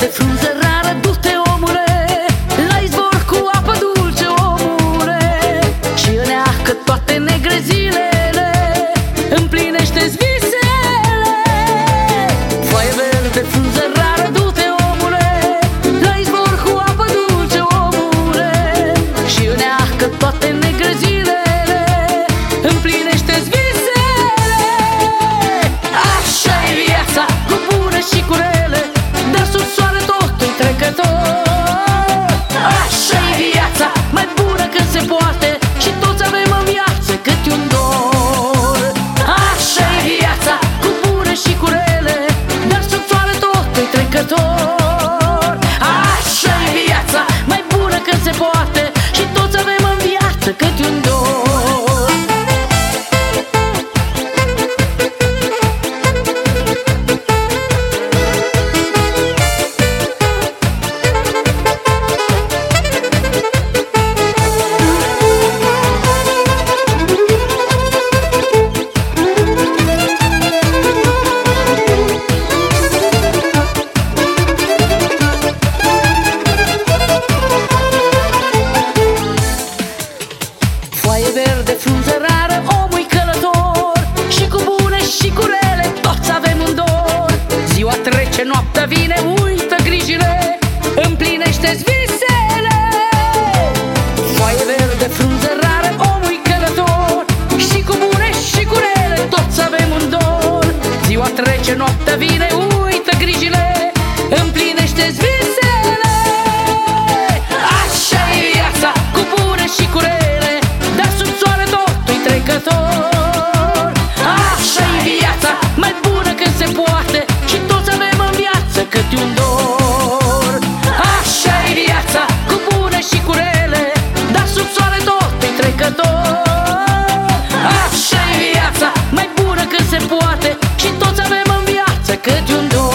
verde, frunză rară, du-te, omule, la izvor cu apă dulce, omule, și îneacă toate negrezilele, împlinește-ți visele. Foaie verde, frunză rară, du-te, omule, la izvor cu apă dulce, omule, și îneacă toate negrezilele, împlinește-ți visele. Așa-i viața, cu bune și cu rele, dar sub soare totul trecător. Așa-i viața, mai bună când se poate, și toți avem în viață câte un dor. Așa-i viața, cu bune și cu rele, dar sub soare totul trecător. Așa-i viața, mai bună când se poate, și toți avem în viață câte un dor. Foaie verde, frunză rară, omul-i călător, și cu bune și cu rele toți avem un dor. Ziua trece, noaptea vine, uită grijile, împlinește-ți visele. Foaie verde, frunză rară, omul-i călător, și cu bune și cu rele toți avem un dor. Ziua trece, noaptea vine, uită grijile, împlinește-ți visele. Așa-i viața, cu bune și cu rele, dar sub soare totul-i trecător. Așa-i viața, mai bună când se poate, și toți avem în viață câte un dor. Așa-i viața, cu bune și cu rele, dar sub soare totul-i trecător. Așa-i viața, mai bună când se poate, și toți avem în viață câte un dor.